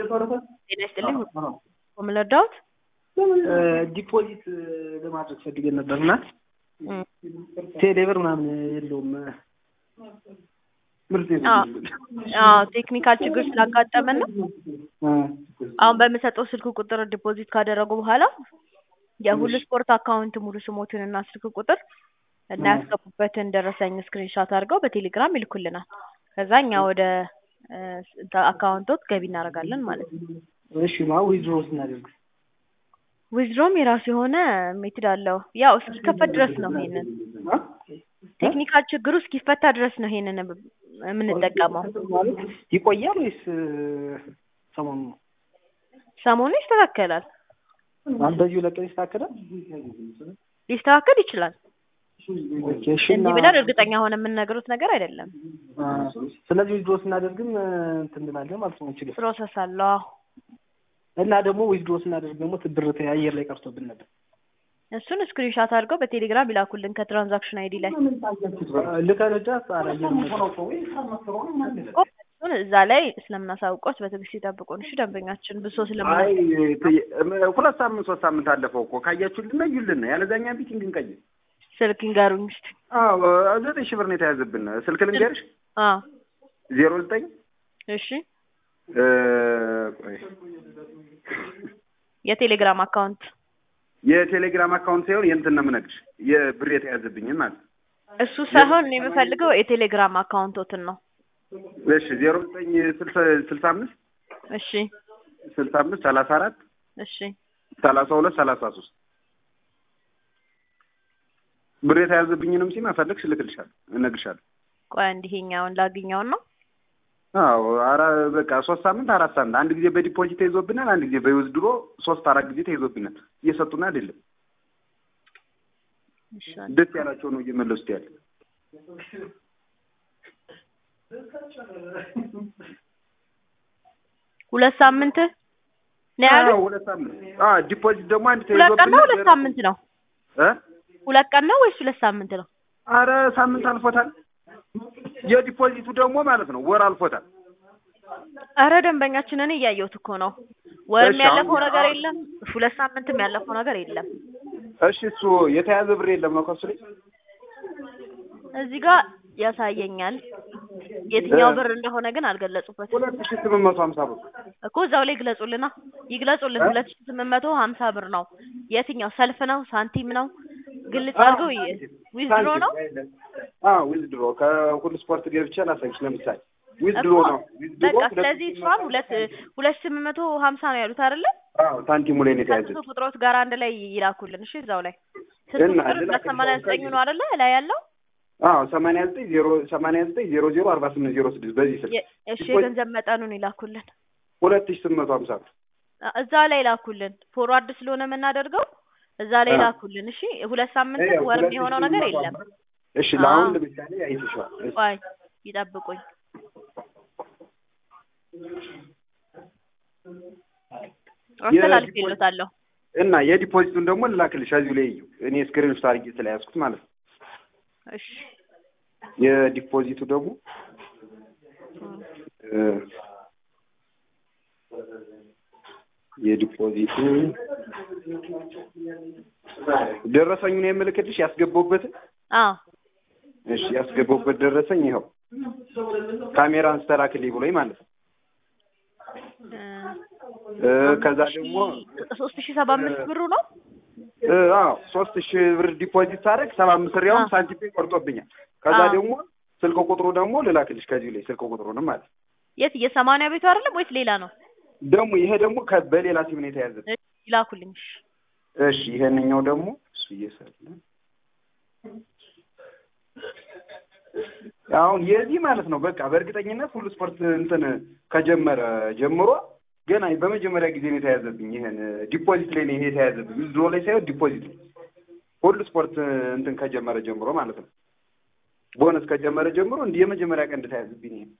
ጤና ይስጥልኝ ወምለዳውት ዲፖዚት ለማድረግ ፈልገን ነበርና ቴሌብር ምናምን የለውም ምርጥ ቴክኒካል ችግር ስላጋጠመን ነው። አሁን በመሰጠው ስልክ ቁጥር ዲፖዚት ካደረጉ በኋላ የሁሉ ስፖርት አካውንት ሙሉ ስሞትንና ስልክ ቁጥር እና ያስገቡበትን ደረሰኝ ስክሪንሾት አድርገው በቴሌግራም ይልኩልናል። ከዛኛ ወደ አካውንቶት ገቢ እናደርጋለን ማለት ነው። እሺ ማው ዊዝድሮ ስናደርግ ዊዝድሮም የራሱ የሆነ ሜትድ አለው። ያው እስኪከፈት ድረስ ነው ይሄንን ቴክኒካል ችግሩ እስኪፈታ ድረስ ነው ይሄንን የምንጠቀመው። ማለት ይቆያል ወይስ ሰሞኑን ይስተካከላል? በዚሁ ለቀን ይስተካከላል? ሊስተካከል ይችላል። ኦኬ እሺ እንዲህ ብለን እርግጠኛ ሆነ የምንነግሩት ነገር አይደለም። ስለዚህ ዊዝድሮ ስናደርግም እንትን እንላለን ማለት ነው። ችግር ፕሮሰስ አለው። እና ደግሞ ዊዝድሮ ስናደርግ ደግሞ ብር አየር ላይ ቀርቶብን ነበር። እሱን ስክሪንሾት አድርገው በቴሌግራም ይላኩልን ከትራንዛክሽን አይዲ ላይ ልከነዳ አላየንም እዛ ላይ ስለምናሳውቆት በትዕግስት ይጠብቁን። እሺ ደንበኛችን ብሶ ስለማይ 2 ሳምንት 3 ሳምንት አለፈው እኮ ካያችሁልን ነይልን ያለዛኛ ቢቲንግ እንቀይ ስልክ ንገሩኝ እስቲ። 9,000 ብር ነው የተያዘብን። ስልክ ልንገርሽ? 09 እሺ የቴሌግራም አካውንት ሳይሆን የእንትን ነው የምነግርሽ የብር የተያዘብኝን ማለት እሱ ሳይሆን እኔ የምፈልገው የቴሌግራም አካውንቶትን ነው። እሺ 0965 እሺ 65 34 እሺ 32 33 ብር የተያዘብኝንም ሲማ ፈለግሽ ልክልሻለሁ እነግርሻለሁ። ቆይ እንዲህኛውን ላግኛውን ነው። አዎ በቃ 3 ሳምንት 4 ሳምንት አንድ ጊዜ በዲፖዚት ተይዞብናል፣ አንድ ጊዜ በዊዝድሮ 3-4 ጊዜ ተይዞብናል። እየሰጡን አይደለም። ደስ ያላቸው ነው እየመለሱት ያለ። ሁለት ሳምንት ነው ያለው። 2 ሳምንት ዲፖዚት ደግሞ አንድ ተይዞብናል። 2 ሳምንት ነው 2 ቀን ነው ወይስ 2 ሳምንት ነው? አረ ሳምንት አልፎታል። የዲፖዚቱ ደግሞ ማለት ነው ወር አልፎታል። አረ ደንበኛችን እኔ እያየሁት እኮ ነው። ወርም ያለፈው ነገር የለም፣ 2 ሳምንትም ያለፈው ነገር የለም። እሺ እሱ የተያዘ ብር የለም ነው ከሱ ላይ እዚህ ጋር ያሳየኛል። የትኛው ብር እንደሆነ ግን አልገለጹበትም። 2850 ብር እኮ እዛው ላይ ይግለጹልን 2850 ብር ነው። የትኛው ሰልፍ ነው ሳንቲም ነው? ግልጽ አድርገው ዊዝድሮ ነው? ዊዝድሮ ከሁሉ ስፖርት ገብቼ ላሳይሽ። ለምሳሌ ዊዝድሮ ነው በቃ ስለዚህ እሷም 2850 ነው ያሉት አይደለ? ሳንቲሙ ላይ ነው የተያዘው። ቁጥሮት ጋር አንድ ላይ ይላኩልን። እሺ እዛው ላይ ስልክ ቁጥር 89 ነው አይደለ ላይ ያለው? 89004806 በዚህ ስልክ። እሺ የገንዘብ መጠኑን ይላኩልን። 2850 ብር እዛ ላይ ይላኩልን። ፎርዋርድ ስለሆነ የምናደርገው እዛ ላይ ይላኩልን። እሺ 2 ሳምንት ወርም የሆነው ነገር የለም። እሺ ለአሁን ለምሳሌ አይተሽዋል። ቆይ ይጠብቁኝ። አስተላልፌልዎታለሁ። እና የዲፖዚቱን ደግሞ ልላክልሽ እዚሁ ላይ እኔ ስክሪንሾት አድርጌ ስለያዝኩት ማለት ነው። እሺ የዲፖዚቱ ደግሞ የዲፖዚቱ ደረሰኙን የምልክልሽ ያስገባውበት። እሺ ያስገባውበት ደረሰኝ ይኸው ካሜራ አንስተላክልኝ ብሎኝ ማለት ነው። ከዛ ደግሞ 3700 ብሩ ነው። 3000 ብር ዲፖዚት ሳደርግ 75 ሪያል ሳንቲም ቆርጦብኛል። ከዛ ደግሞ ስልክ ቁጥሩ ደግሞ ልላክልሽ ከዚህ ላይ ስልክ ቁጥሩንም ማለት የት የ80 ቤቱ አይደለም ወይስ ሌላ ነው? ደግሞ ይሄ ደግሞ በሌላ ሲም ነው የተያዘው። ይላኩልኝ። እሺ ይሄንኛው ደግሞ እሱ እየሰራ አሁን የዚህ ማለት ነው በቃ በእርግጠኝነት ሁሉ ስፖርት እንትን ከጀመረ ጀምሮ ገና በመጀመሪያ ጊዜ ነው የተያዘብኝ። ይሄን ዲፖዚት ላይ ነው ይሄ የተያዘብኝ፣ ዊዝድሮ ላይ ሳይሆን ዲፖዚት ላይ። ሁሉ ስፖርት እንትን ከጀመረ ጀምሮ ማለት ነው ቦነስ ከጀመረ ጀምሮ እንደ የመጀመሪያ ቀን እንደተያዘብኝ